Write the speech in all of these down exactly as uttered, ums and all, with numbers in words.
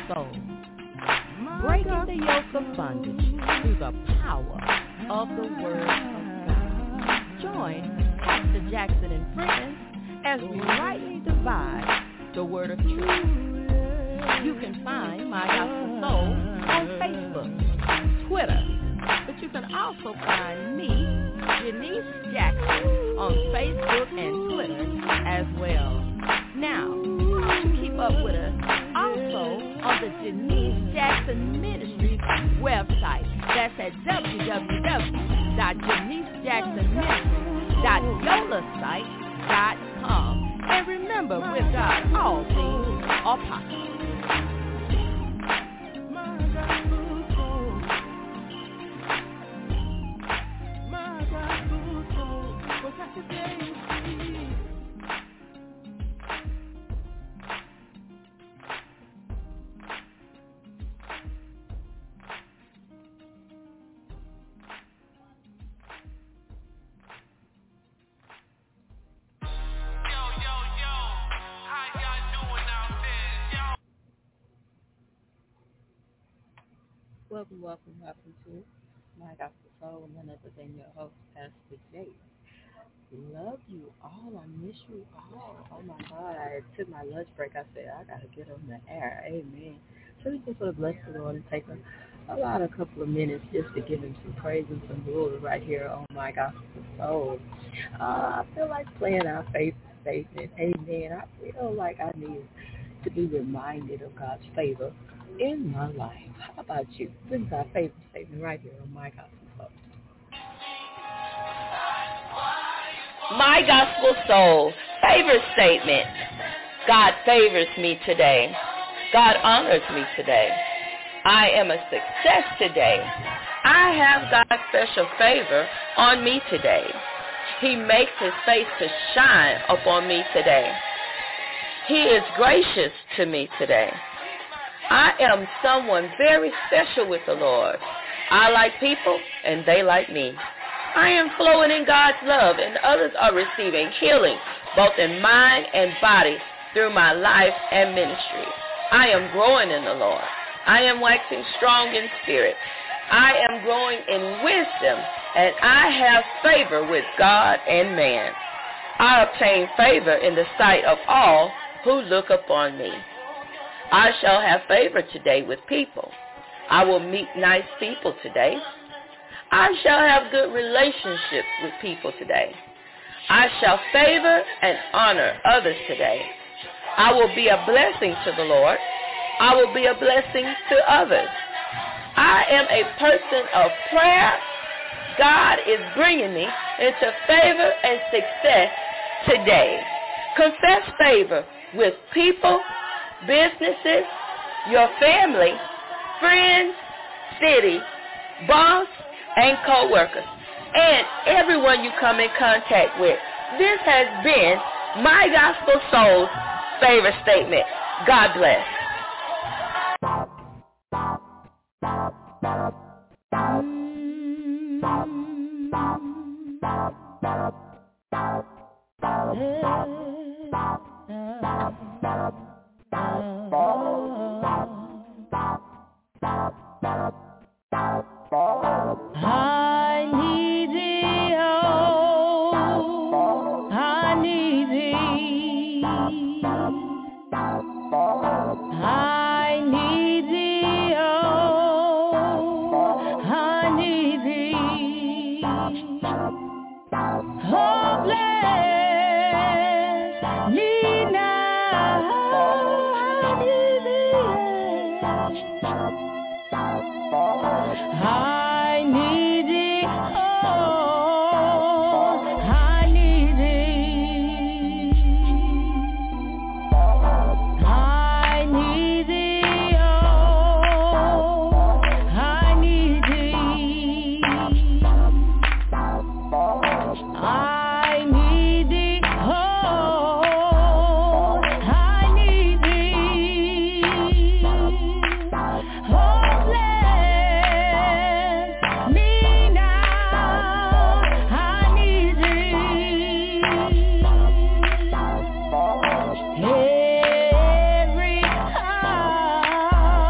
soul. Breaking the yoke of bondage through the power of the Word of God. Join Pastor Jackson and friends as we rightly divide the Word of truth. You can find My Gospel Soul on Facebook, Twitter, but you can also find me, Janice Jackson, on Facebook and Twitter as well. Now, why don't you keep up with us also on the Janice Jackson Ministries website. That's at w w w dot janice jackson ministries dot yola site dot com. And remember, with God, all things are possible. Welcome, welcome, welcome to My Gospel Soul, none other than your host, Pastor Jay. Love you all. I miss you all. Oh my God, I took my lunch break. I said, I got to get on the air. Amen. So we just want to bless the Lord and take a, a lot, a couple of minutes just to give him some praise and some glory right here on My Gospel Soul. Uh, I feel like playing our faith statement. Amen. I feel like I need to be reminded of God's favor in my life. How about you? This is our favorite statement right here on My Gospel Soul. My Gospel Soul, favorite statement. God favors me today. God honors me today. I am a success today. I have God's special favor on me today. He makes his face to shine upon me today. He is gracious to me today. I am someone very special with the Lord. I like people, and they like me. I am flowing in God's love, and others are receiving healing, both in mind and body, through my life and ministry. I am growing in the Lord. I am waxing strong in spirit. I am growing in wisdom, and I have favor with God and man. I obtain favor in the sight of all who look upon me. I shall have favor today with people. I will meet nice people today. I shall have good relationships with people today. I shall favor and honor others today. I will be a blessing to the Lord. I will be a blessing to others. I am a person of prayer. God is bringing me into favor and success today. Confess favor with people, businesses, your family, friends, city, boss, and co-workers, and everyone you come in contact with. This has been My Gospel Soul's favorite statement. God bless. I need thee, oh, I need thee. I need thee, oh, I need thee. Oh, bless me now, I need thee. I need thee, oh, I need thee. I need thee, oh, I need thee. I need thee, oh, I need thee. Oh, bless me now, I need thee. Every hour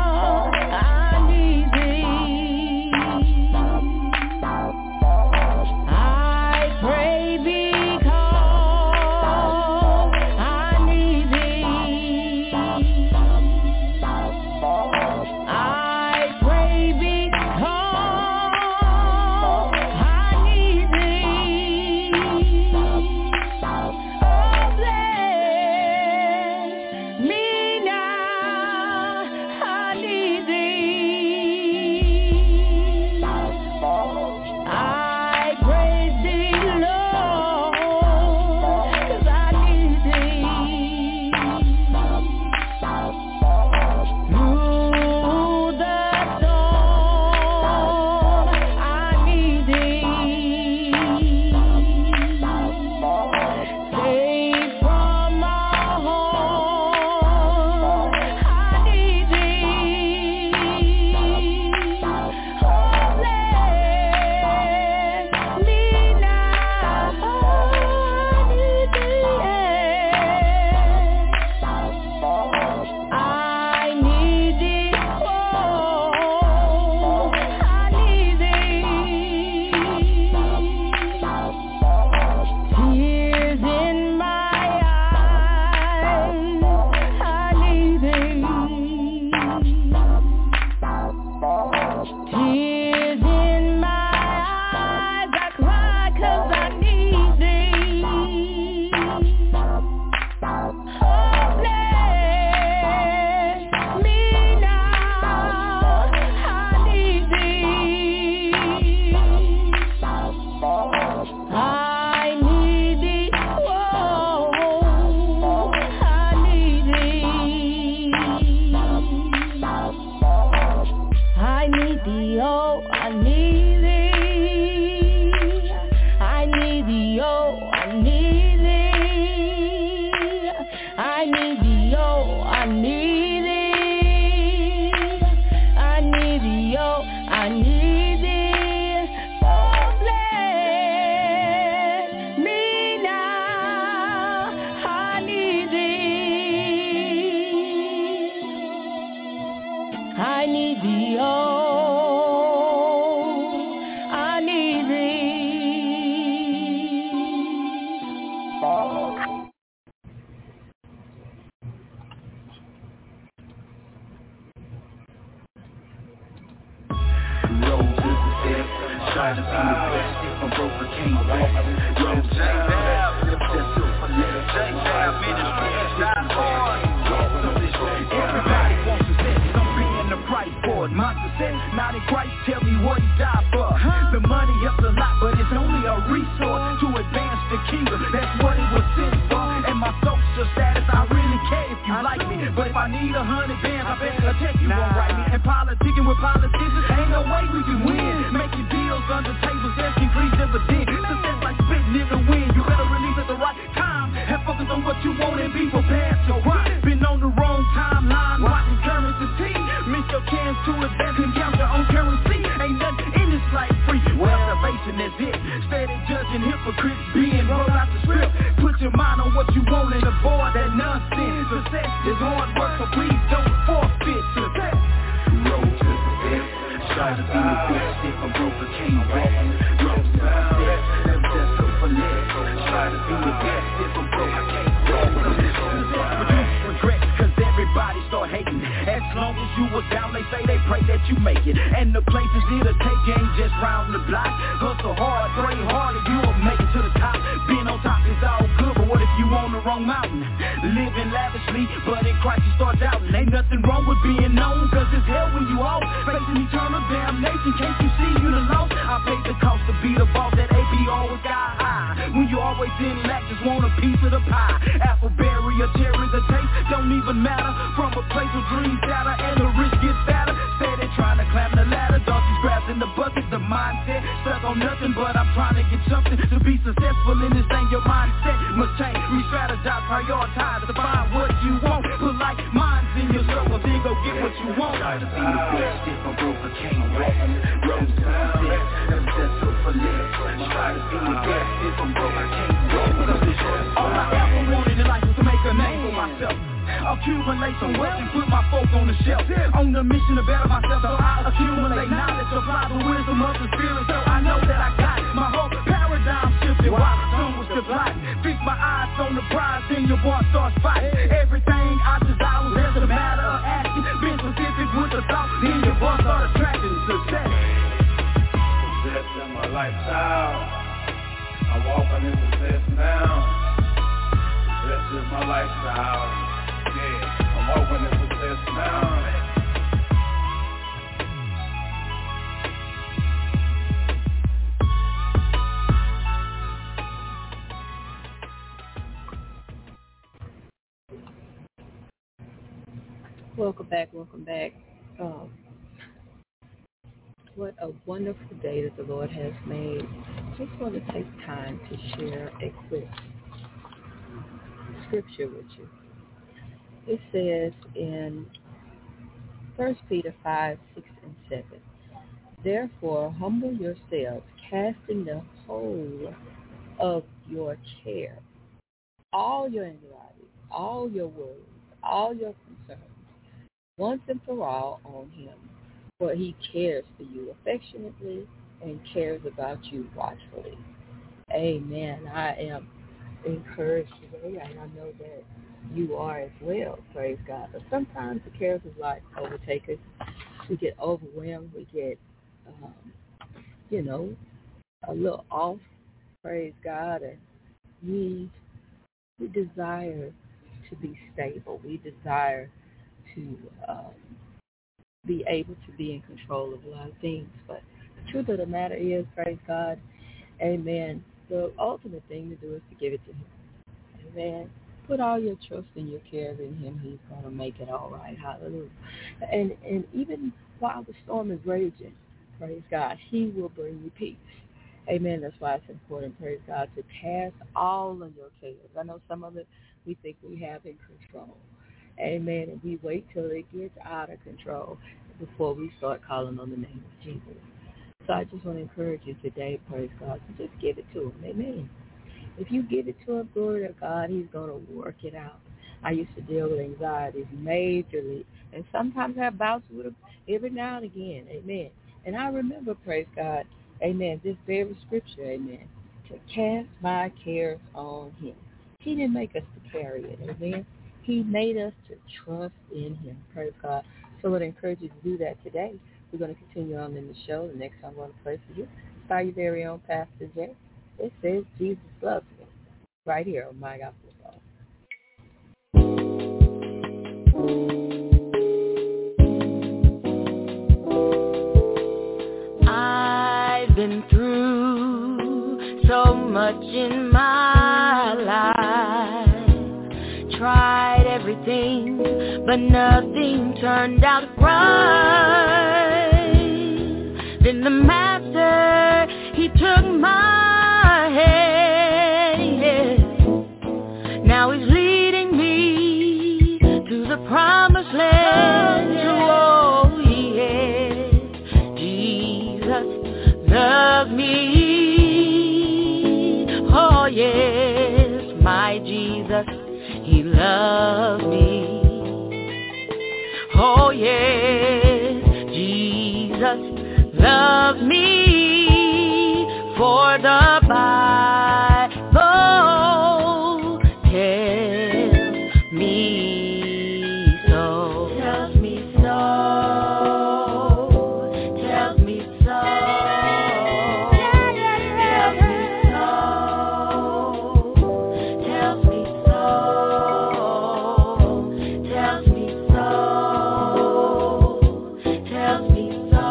need thee, oh, I need thee. I need thee, oh, I need thee. Oh, bless me now. I need thee. I need thee, oh, I need thee. Try to be the best if I'm broke, I can't rest. Yo, J-Dab, that's it for less. J-Dab Ministry, everybody wants success, I'm paying the price for it. My success, not in Christ, tell me what he died for. The money helps a lot, but it's only a resource to advance the kingdom. That's what it was sent for. And my social status, I really care if you like me. But if I need a hundred bands, I bet a check you won't write me. And politicking with politicians, ain't no way we can win. Making deals under tables, that's increased dividend. Success like spitting in the wind. You better release at the right time. Have focus on what you want and be prepared to grind. Been on the wrong timeline, watching currency T. Miss your chance to advance and count your own currency. Ain't nothing in this life free. Well, salvation is it. Steady judging hypocrites being rolled out the script. Put your mind on what you want and avoid that nonsense. Success is hard work, so please don't forfeit success. Road to success. Try to be the best if I'm broke, I can't rest. Road to success. That's just so for less. Try to be the best if I'm broke, I can't rest. Reduce regret, cause everybody start hating. As long as you was down, they say they pray that you make it. And the places it'll take ain't just round the block. Hustle hard, pray hard, and you'll make it to the top. Being on top is all good, but what if you on the wrong mountain? Living lavishly, but in Christ you start doubting. Ain't nothing wrong with being known, cause it's hell when you off. Facing eternal damnation, can't you see you the lost? I paid the cost to be the boss, that A P always got high. When you always in lack, just want a piece of the pie. Appleberry or cherry, the taste don't even matter. From a place where dreams shatter and the rich get fatter. Steady trying to climb the ladder, donkeys grabbing the bucket. The mindset stuck on nothing, but I'm trying to get something. To be successful in this thing, your mindset must change. Re-strategize, prioritize to find what you want. Put like minds in your circle, then go get what you want. Try to be the best if I'm broke, I can't rest. Road to success, that's just so for less. Try to be the best if I'm broke, I can't rest. All I ever wanted in life was to make a name for myself. Accumulate some wealth and put my folk on the shelf. On the mission to better myself, so I accumulate knowledge, apply the wisdom of the spirit, so I know that I got my whole paradigm shifted. While the sun was supplied, fix my eyes on the prize, then your boy starts fighting. Everything I desire was just a matter of action. Been specific with the thought, then your boy starts attracting success. Success in my lifestyle, I'm walking in success now. Success is my lifestyle. Yeah, I'm walking in success now. Welcome back, welcome back. Um, what a wonderful day that the Lord has made. Just want to take time to share a quick scripture with you. It says in First Peter five, six, and seven, therefore humble yourselves, casting the whole of your care, all your anxiety, all your worries, all your concerns, once and for all on him, for he cares for you affectionately and cares about you watchfully. Amen. I am encouraged today, and I know that you are as well, praise God. But sometimes the cares of life overtake us. We get overwhelmed. We get, um, you know, a little off, praise God. And we, we desire to be stable. We desire to um, be able to be in control of a lot of things. But the truth of the matter is, praise God, amen, the ultimate thing to do is to give it to him. Amen. Put all your trust and your care in him. He's going to make it all right. Hallelujah. And and even while the storm is raging, praise God, he will bring you peace. Amen. That's why it's important, praise God, to cast all of your cares. I know some of it we think we have in control. Amen. And we wait till it gets out of control before we start calling on the name of Jesus. So I just want to encourage you today, praise God, to just give it to him. Amen. If you give it to him, glory to God, he's going to work it out. I used to deal with anxieties majorly, and sometimes I have bouts with them every now and again. Amen. And I remember, praise God, amen, this very scripture, amen, to cast my cares on him. He didn't make us to carry it, amen. He made us to trust in him, praise God. So I would encourage you to do that today. We're going to continue on in the show. The next song I'm going to play for you is by your very own Pastor Jay. It says, Jesus loves me, right here on My Gospel Song. I've been through so much in my life, tried everything, but nothing turned out right. Then the Master, he took my hand, yes. Now he's leading me to the promised land. Oh, yes, Jesus loves me. Oh, yes, my Jesus, he loves me. Oh, yes, Jesus loves me. For the Bible tells me so. Tells me so. Tells me so. Tells me so. Tells me so. Tells me so. Tells me so.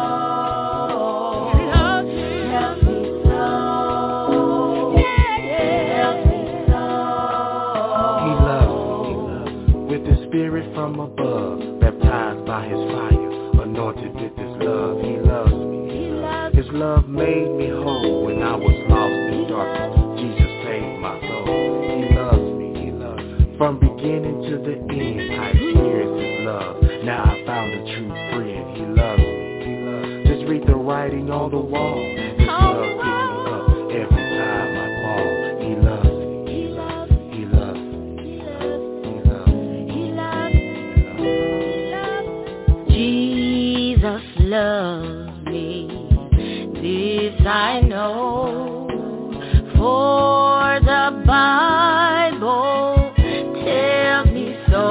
Spirit from above, baptized by his fire, anointed with his love. He loves me. He loves his love made me whole when I was lost in darkness. Jesus saved my soul. He loves me. He loves me. From beginning to the end, I experienced his love. Now I found a true friend. He loves me. He loves me. Just read the writing on the wall. His love picks me up every time I fall. He loves me. Jesus loves me, this I know, for the Bible tells me so.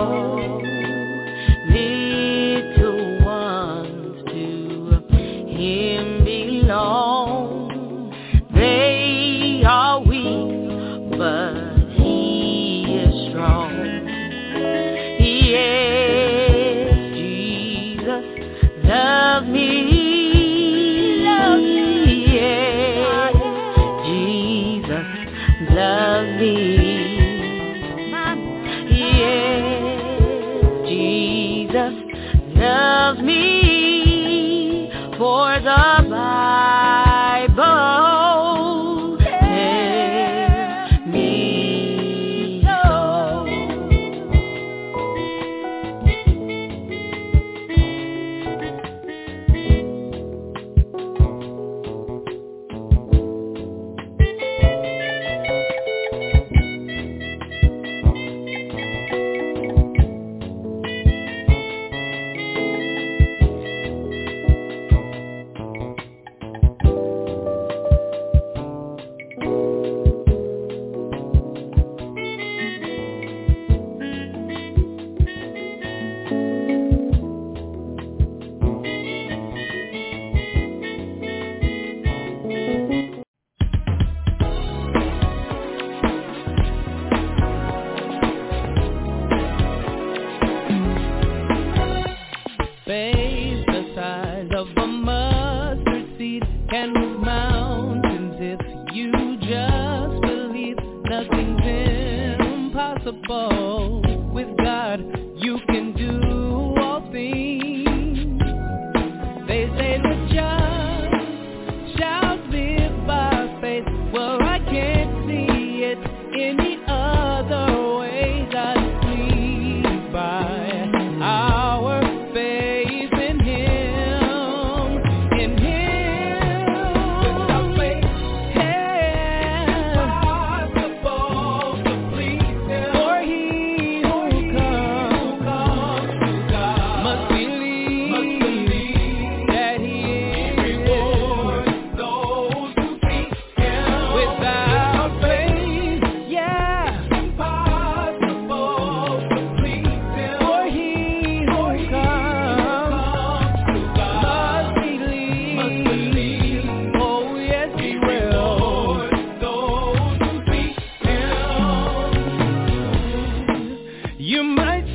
Little ones to him belong, they are weak, but he is strong. Yes, Jesus love me, love me, yeah. Jesus love me, yeah. Jesus loves me, for the Bible tells me so.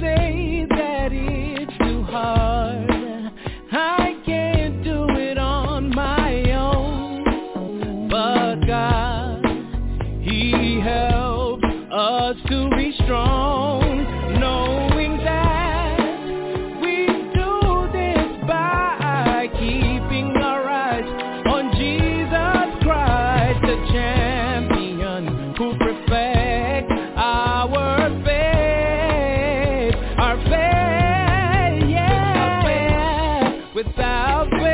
say that it's too hard. I can't do it on my own. But God, He helps us to be strong, knowing that we do this by keeping our eyes on Jesus Christ, the champion who perfects our faith, our faith, yeah. Without faith,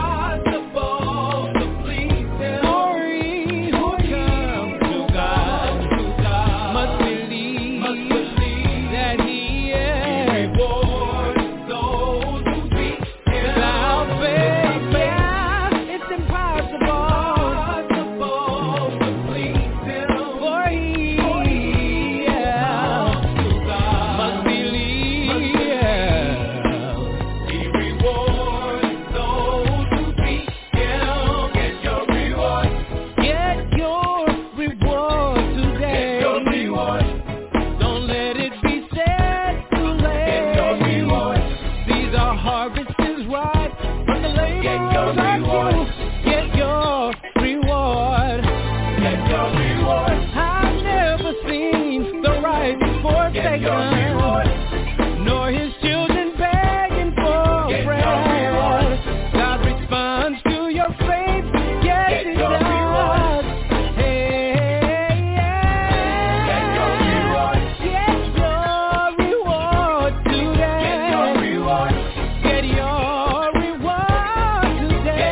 nor his children begging for bread. God responds to your faith, yes He does. Hey, yeah. Get your reward. Get your reward today. Get your reward. Get your reward today.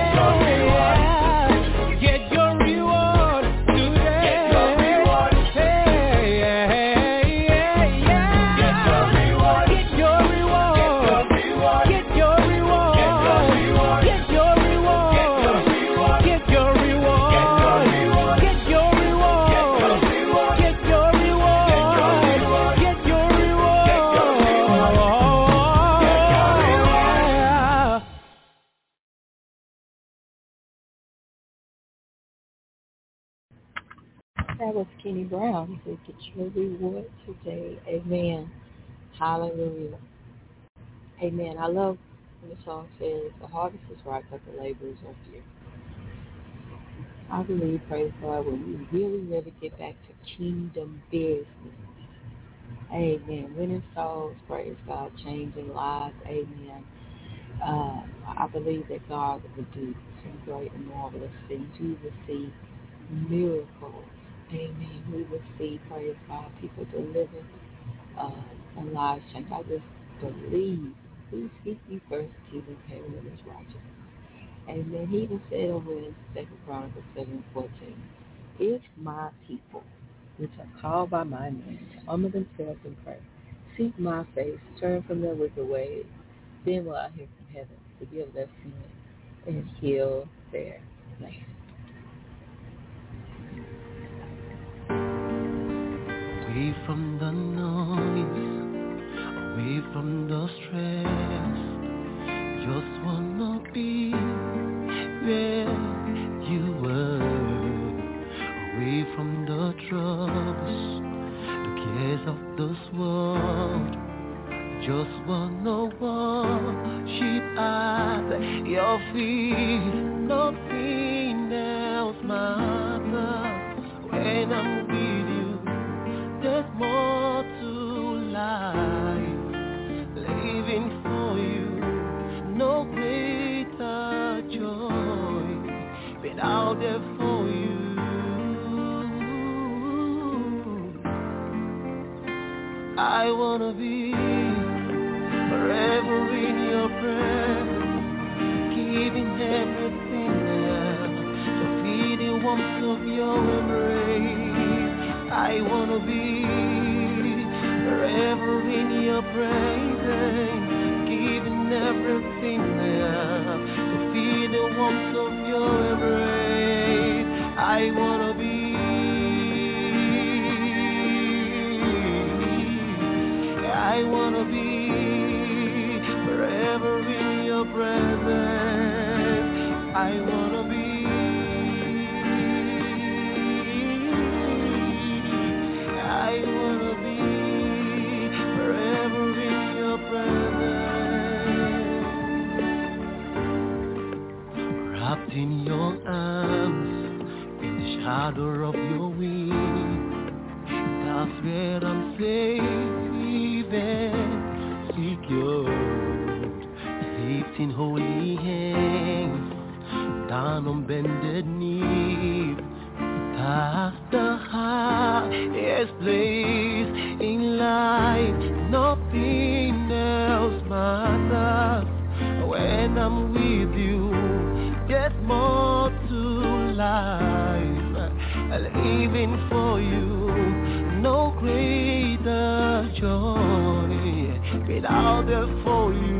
Get your reward today. Get your reward. Hey, yeah. That was Kenny Brown. He said, get your reward today. Amen. Hallelujah. Amen. I love when the song says, the harvest is ripe, but the laborers are few. I believe, praise God, when we really, really get back to kingdom business. Amen. Winning souls, praise God, changing lives. Amen. Uh, I believe that God will do some great and marvelous things. We will see miracles. Amen. We will see, praise God, people delivered uh, and lives changed. I just believe. Please seek ye first the kingdom of heaven and His righteousness. Amen. He even said over in Second Chronicles seven and fourteen, if my people, which are called by my name, humble themselves and pray, seek my face, turn from their wicked ways, then will I hear from heaven, forgive their sin, and heal their land. Away from the noise, away from the stress, just wanna be where you were. Away from the troubles, the cares of this world, just wanna worship at your feet. Nothing else matters when I'm with you. There's more to life, living for you, no greater joy, been out there for you. I wanna be forever in your presence, giving everything now, to feel the warmth of your embrace. I wanna be forever in your presence, giving everything now, to feel the warmth of your embrace. I wanna be, I wanna be forever in your presence. I wanna be, I wanna be forever in lifting holy hands, down on bended knee, past the highest place in life. Nothing else matters when I'm with you. There's more to life, living for you. No greater joy, been out there for you.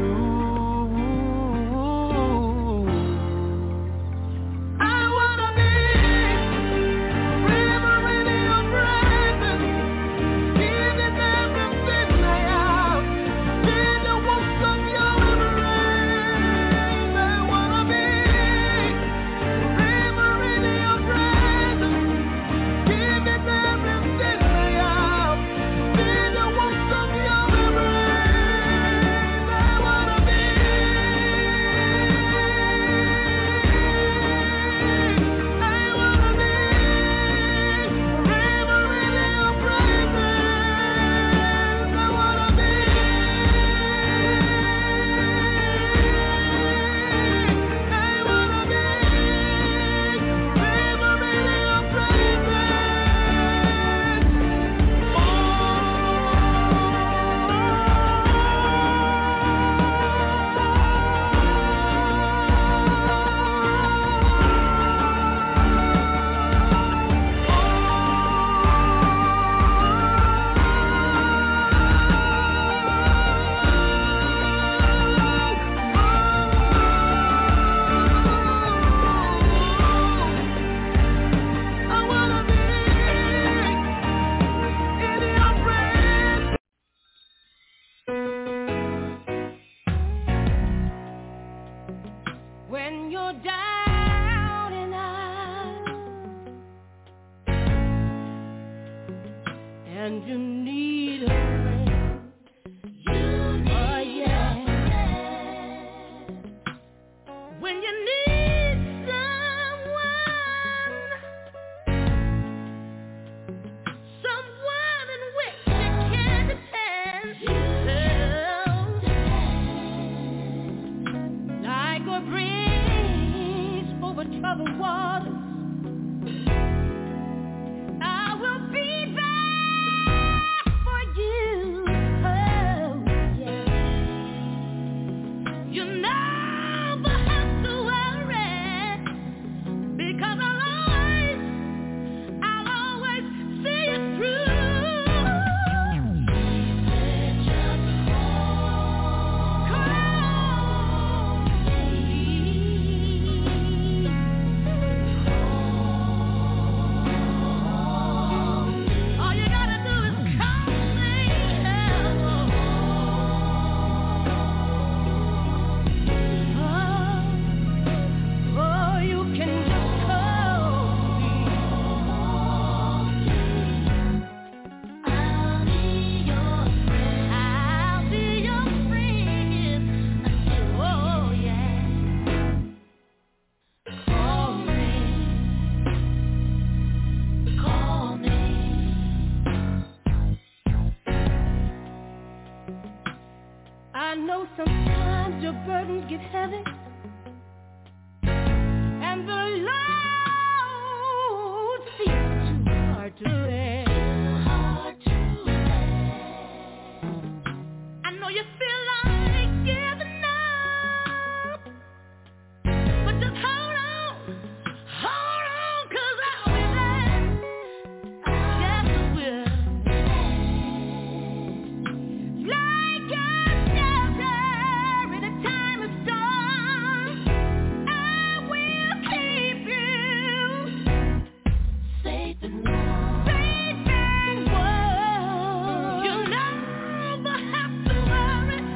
I know sometimes your burdens get heavy, and the load feels too hard to bear. Hard to bear. I know you feel like giving up, but just hold on, hold on, 'cause I'll be there. Yes, I will. Like a shelter in a time of storm, I will keep you safe and warm. Safe and warm. You'll never have to worry.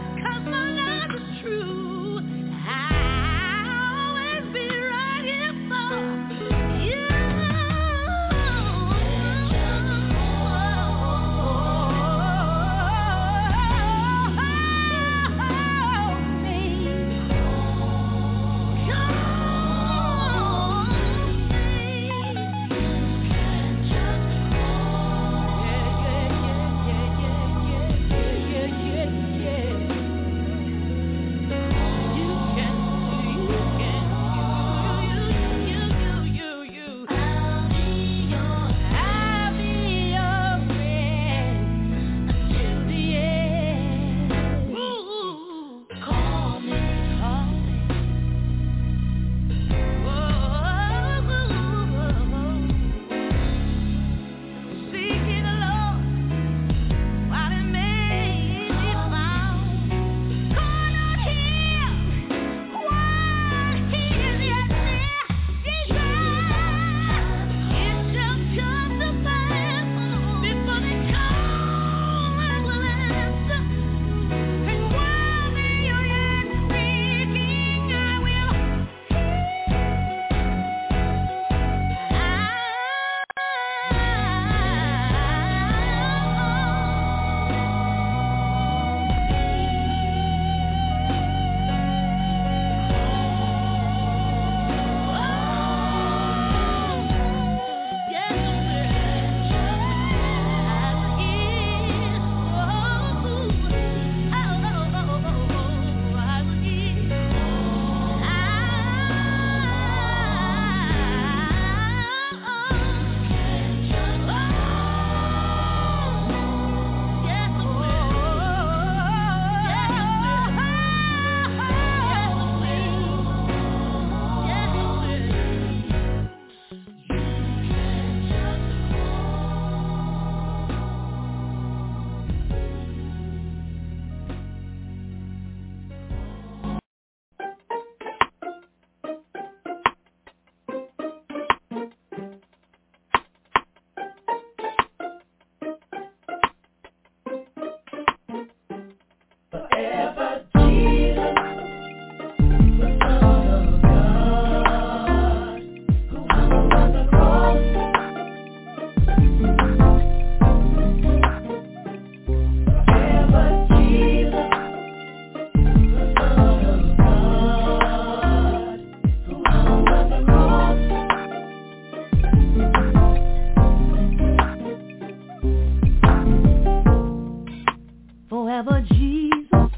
Jesus,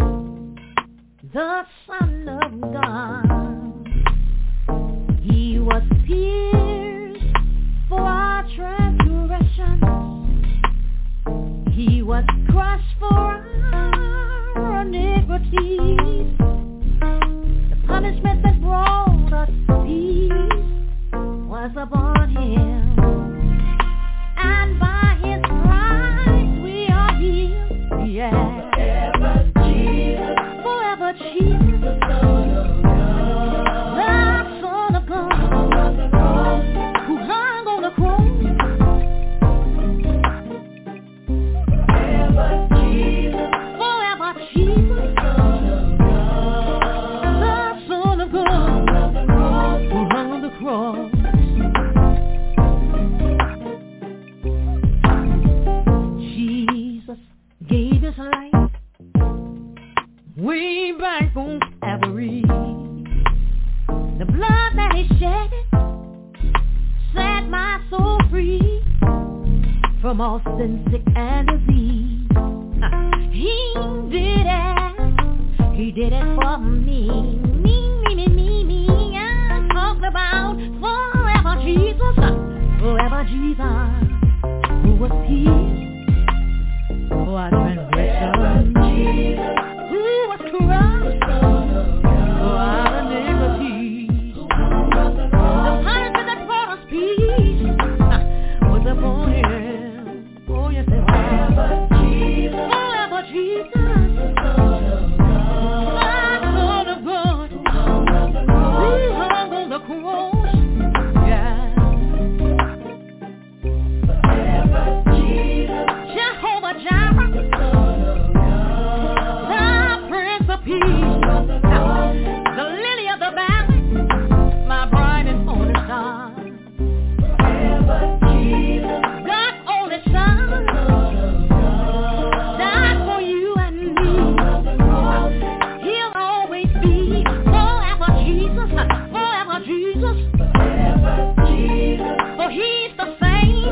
the Son of God, he was pierced for our transgressions, he was crushed for our iniquities. The punishment that brought us peace was upon him, and by his stripes we are healed. Yeah. Forever Jesus, forever Jesus, the Son of God, the Son of God, who hung on the cross. Forever Jesus, forever Jesus, the Son of God, the Son of God, who hung on the cross. Jesus gave his life way back on Calvary. The blood that he shed set my soul free from all sin, sick, and disease. He did it, he did it for me, me, me, me, me, me. I'm talking about forever Jesus, forever Jesus, who was pierced for our transgression, who was crushed for our iniquities. The punishment that brought us peace was upon him. Oh yes, it was. Forever Jesus, the Son of God, who hung on the cross. Yeah. Forever Jesus, Jehovah Jireh, the Prince of Peace, the lily of the valley, my bright and morning star. Forever Jesus, God's only Son, died for you and me. He'll always be forever Jesus, forever Jesus, forever Jesus, for he's the same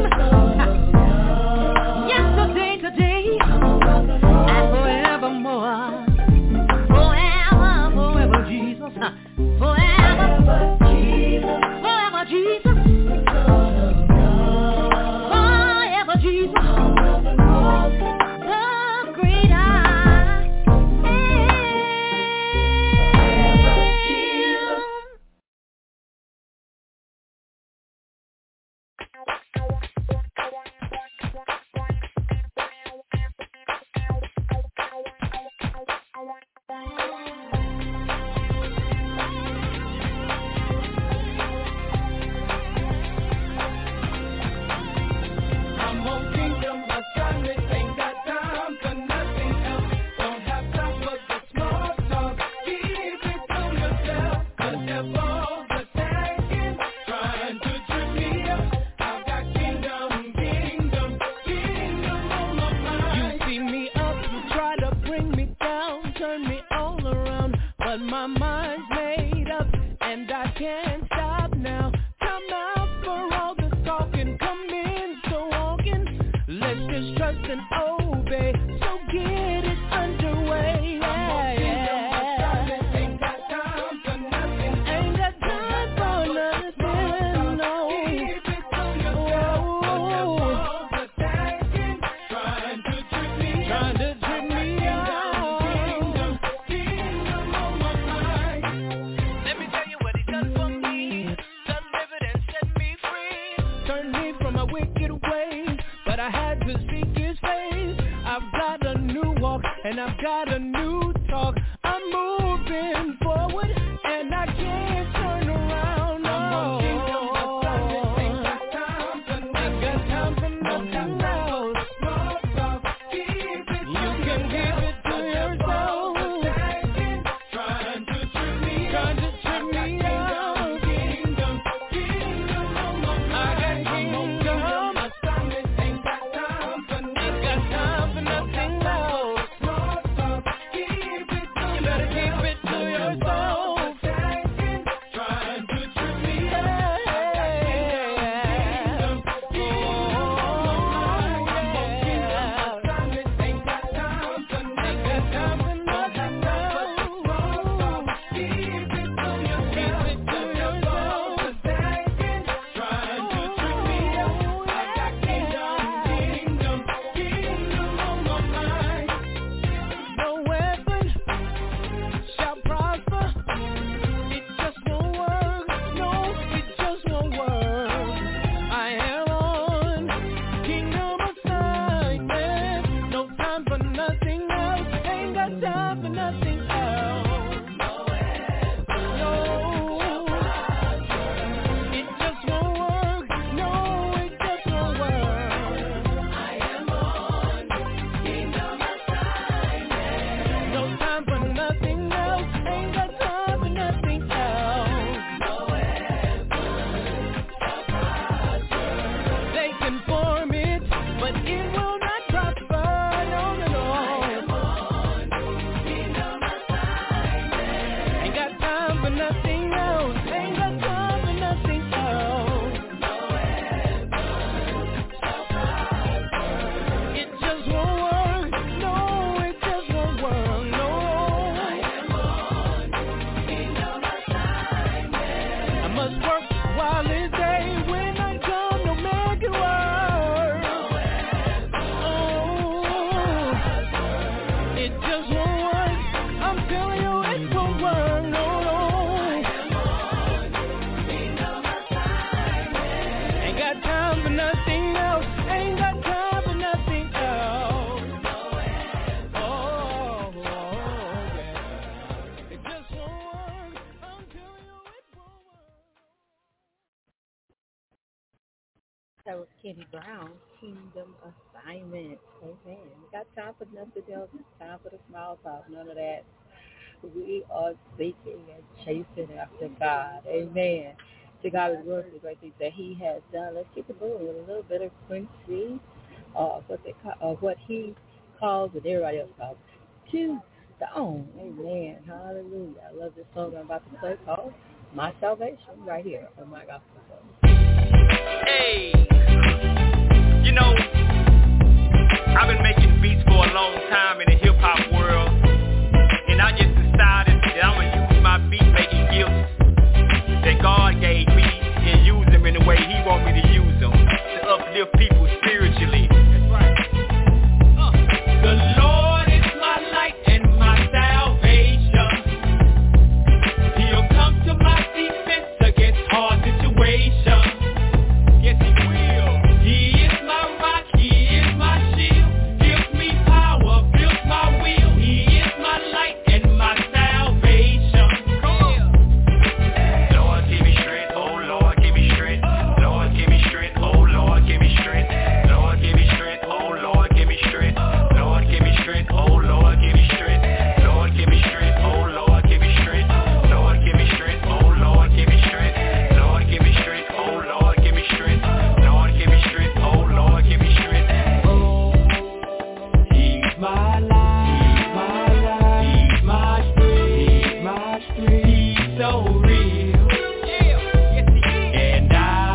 yesterday, today, and forevermore. Forever, forever Jesus, forever Jesus, forever Jesus, forever Jesus, the great I I'm on kingdom assignment, ain't got time for nothing else. Don't have time for the small talk. Keep it to yourself. The devil's attacking, trying to trip me up. I've got kingdom, kingdom, kingdom on my mind. You see me up, you try to bring me down, turn me all around, but my mind's made up, and I can't stop now. Come out for all the talking, come in so walking. Let's just trust and obey, so get it underway. Yeah, yeah. Ain't got time for nothing. Ain't got time for nothing, no. Keep it to yourself. The devil's attacking, trying to trip me up. Trying to trip me up. Kingdom, kingdom on my mind. Let me tell you what he done for me. Delivered and set me free. Turned me from my wicked ways, but I had to seek his face. I've got a new walk and I've got a new talk. I'm moving forward and I can't turn around. No. Ain't got time for Ain't got time for nothing else. small talk. Keep it to You can give it to yourself. attacking, trying to trip me up. Trying to trip me up. Kingdom, kingdom on my mind. I got kingdom. Assignment, ain't got time for Ain't nothing. got time for nothing else. Small talk. Keep it to You better keep it to yourself. That was Kenny Brown, Kingdom Assignment. Amen. We got time for nothing else. Time for the small talk. None of that. We are seeking and chasing after God. Amen. To God is worth the great things that He has done. Let's keep it moving with a little bit of Quincy, uh, what they call, uh, what He calls and everybody else calls to the own. Amen. Hallelujah. I love this song I'm about to play called My Salvation right here on My Gospel Soul. Hey, you know, I've been making beats for a long time in the hip-hop world, and I just decided that I'm going to use my beat-making gifts that God gave me and use them in the way He wants me to use them to uplift people spiritually. That's right. Uh. The Lord is my light and my salvation. He'll come to my defense against hard situations. Yes, He will. He is my rock, He is my shield. Gives me power, builds my will. He is my light and my salvation. Come on. Lord, give me strength. Oh, Lord, give me strength. Lord, give me strength. Oh, Lord, give me strength. Lord, give me strength. Oh, Lord, give me strength. Lord, give me strength. Oh, Lord, give me strength. Lord, give me strength. Oh, Lord, give me strength. Lord, give me strength. Oh, Lord, give me strength. Lord, give me strength. Oh, Lord, give me strength. Lord, give me strength. Oh, Lord, give me strength. Oh, He's my life. He's my life. He's my strength. He's my strength. He's so real. Yeah. Yes, He is. And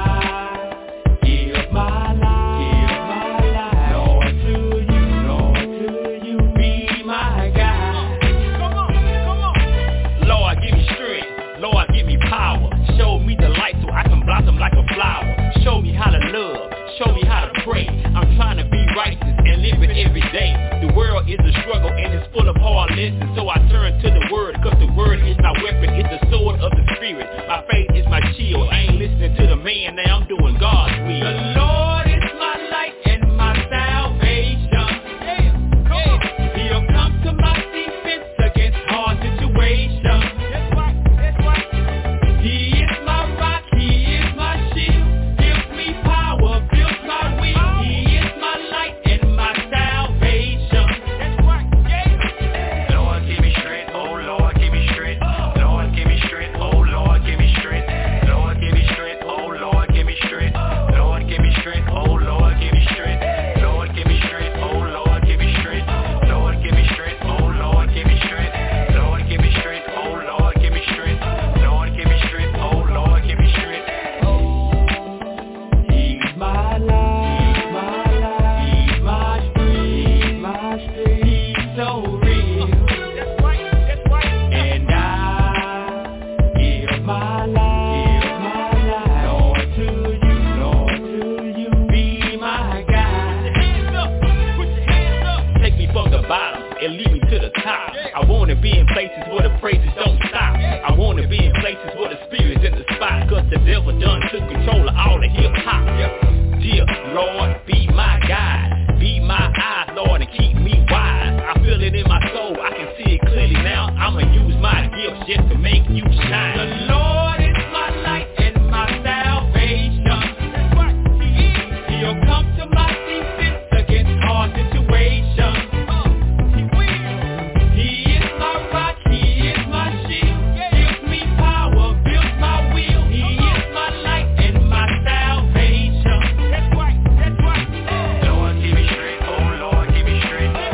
I give my life. Give my life. Lord, to you. Lord, to you. Be my guide. Come on. Come on. Lord, give me strength. Lord, give me power. Show me the light so I can blossom like a flower. Show me how to love. Show me how to pray. I'm trying to be righteous and live it every day. The world is a struggle and it's full of hard lessons. So I turn to the word, cause the word is my weapon. It's the sword of the spirit. My faith is my shield. I ain't listening to the man, now I'm doing God's will. The Lord is my light and my salvation. Yeah. Come on. He'll come to my defense against hard situations. That's right. That's right. He is my rock. He is my shield. Gives me power. Builds my will. He is my light and my salvation. That's right. Yeah. Lord, give me strength. Oh, Lord, give me strength. Lord, give me strength. Oh, Lord, give me strength. Lord, give me strength. Oh, Lord, give me strength. Lord, give me strength. Oh, Lord, give me strength. Lord, give me strength. Oh, Lord, give me strength. Lord, give me strength. Oh, Lord, give me strength. Lord, give me strength. Oh, Lord, give me strength. Lord, give me strength. Oh, Lord, give me strength. He's my life. He's my life. He's my strength. He's my strength. He's so real. That's right. That's right. And I give my life. Give my life. Lord, to you. Lord, to you. Be my guide. Hands up. Put your hands up. Take me from the bottom and lead me to the top. I wanna be in places where the praises don't stop. I wanna be in places where the spirit's in the spot. Cause the devil done took control of all the hip hop. Dear Lord, be my guide. Be my eyes, Lord, and keep me wise. I feel it in my soul, I can see it clearly now. I'ma use my gifts just to make you shine. The Lord is my light and my salvation. That's right. He is. He'll come to my defense against hard situations. He will. He is my rock. He is my shield. Gives me power. Builds my will. He is my light and my salvation. That's right. That's right. Lord, give me strength. Oh, Lord, give me strength.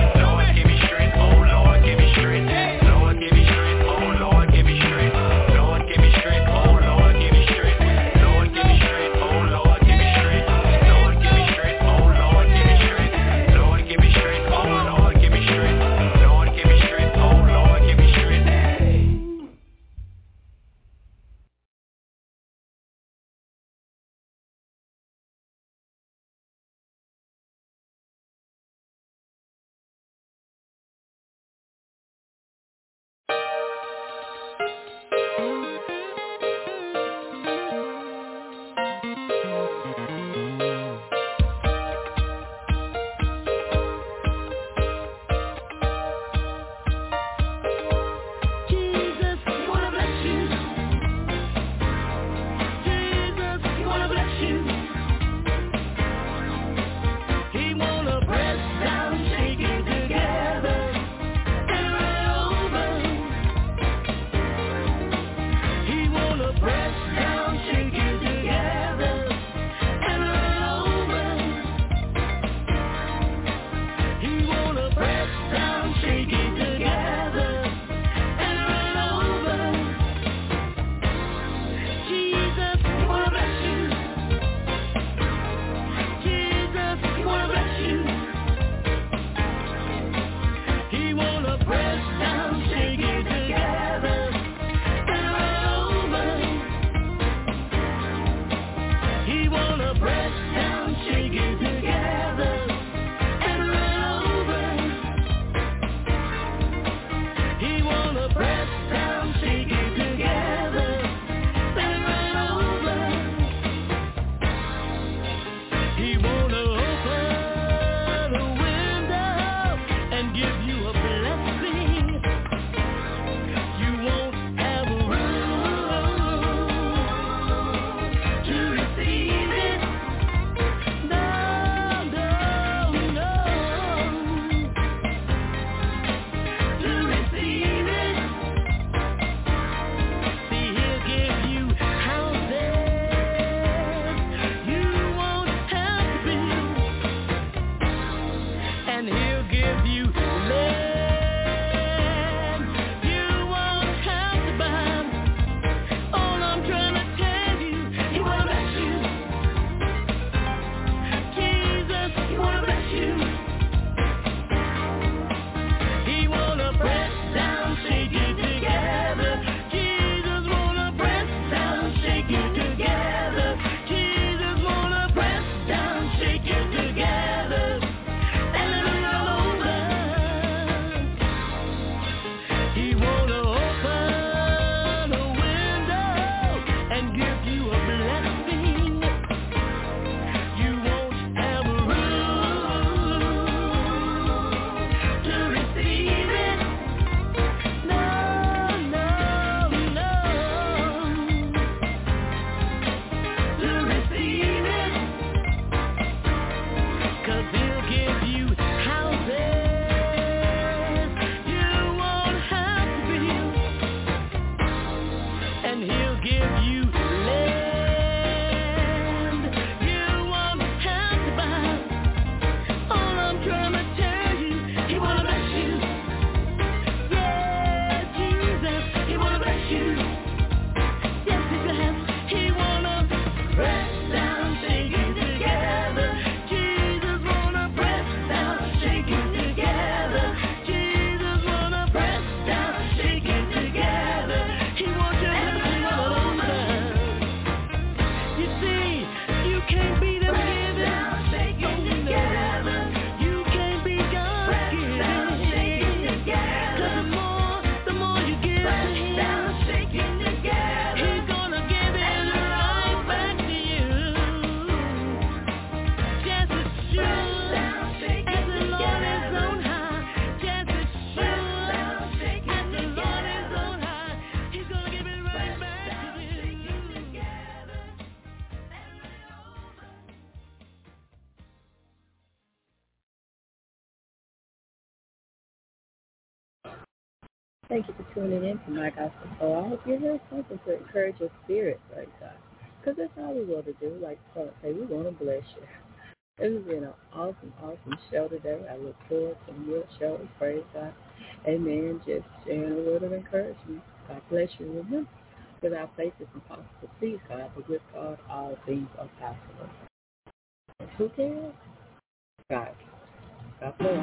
Thank you for tuning in to My Gospel Soul. I hope you heard something to encourage your spirit, praise God. Because that's all we want to do. Like Paul say, we want to bless you. This has been an awesome, awesome show today. I look forward to more shows, praise God. Amen. Just sharing a word of encouragement. God bless you. Remember, without faith it's impossible to please God, but with God all things are possible. And who cares? God. God bless.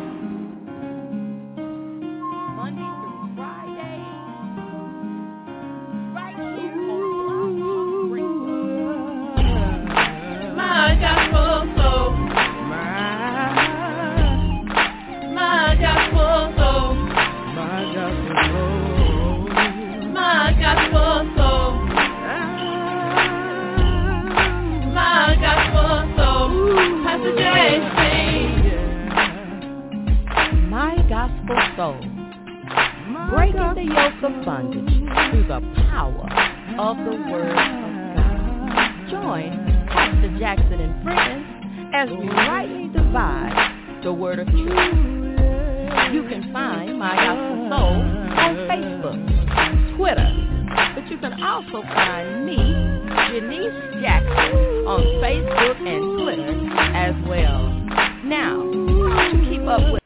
Monday through Friday, right here on Blog Talk Radio. My gospel soul. My gospel soul. My gospel soul. My gospel soul. My gospel soul. Pastor J C. My Gospel Soul. Breaking the yoke of bondage through the power of the Word of God. Join Pastor Jackson and friends as we rightly divide the Word of truth. You can find My Gospel Soul on Facebook, Twitter, but you can also find me, Janice Jackson, on Facebook and Twitter as well. Now,